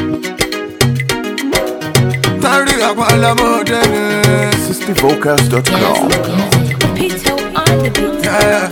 SixtyVocals.com. Pito on the beat. Yeah.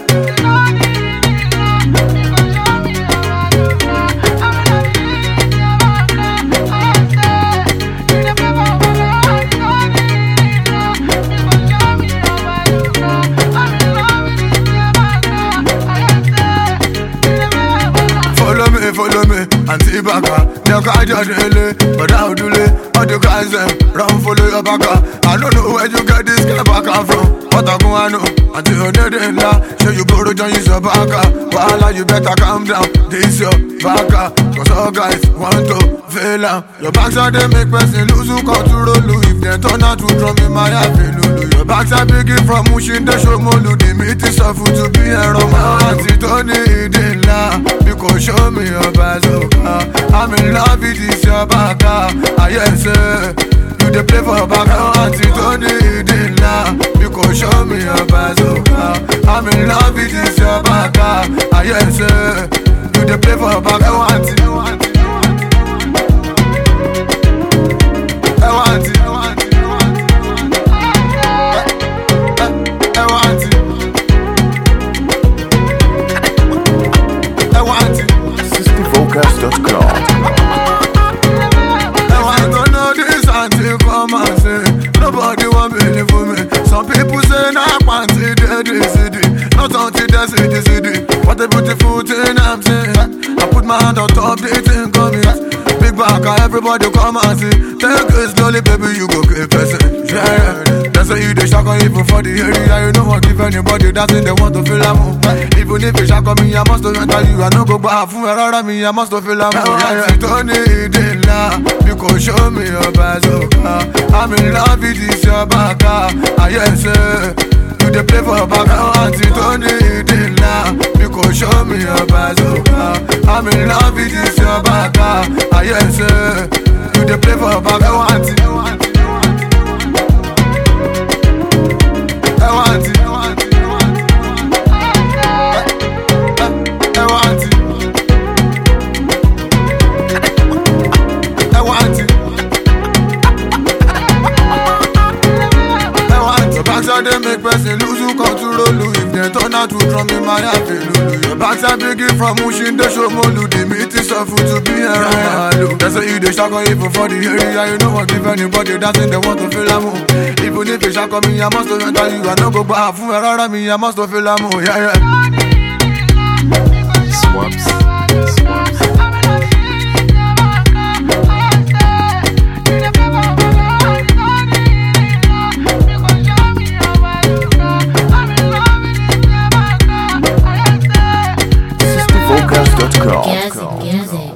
Follow me, Auntie Baka. They can't judge really, but I'll do it. All the guys them run follow your baka. I don't know where you get this guy back from. But I go I know until you didn't lie. So you go to John use your baka. While you better calm down. This your baka. Cause all guys want to fail out. Your backside they make person lose who control you. If they turn out to drum in my happy lulu. Your backside begin from Mushin the show molu. The meat is a food to be a romance. Auntie Tony didn't lie. Because show me your bazooka. I'm in love with this your baka. Ah yes sir. You the play for baka. Auntie Tony didn't lie. Because show me your bazooka. I'm in love with this your baka. Ah yes sir. You the play for baka. Auntie. SixtyVocals.com. Nobody want believe for me. Some people say nah, can't see the city. Not until they see the city. What a beautiful thing I'm saying. I put my hand on top, the thing coming. Big back, everybody come and see. Take it slowly, baby, you go keep person. Yeah, that's why you the shock even for the area. You know what, give anybody that thing they want to feel a move. Even if you shock me, I must have enter you. I no go back from around me, I must have feel a move. Yeah, don't need it now. Because show me your bazooka. I'm in love with this your baka. Ah yes sir. You the play for baka. Auntie don't need it now. Because show me your bazooka. I'm in love with this your baka. Ah yes sir. You the play for baka. Auntie. They make person lose who control you. If they turn out to drum in my happy lulu. Your backside begin from Mushin the show molu. The meat is a food to be around. That's why you the shock even for the area. You know what, give anybody that thing they want to feel a move. Even if you shock me, I must have enter you. I no go back from around me, I must have feel a move. Yeah, yeah. Swaps. Gazi.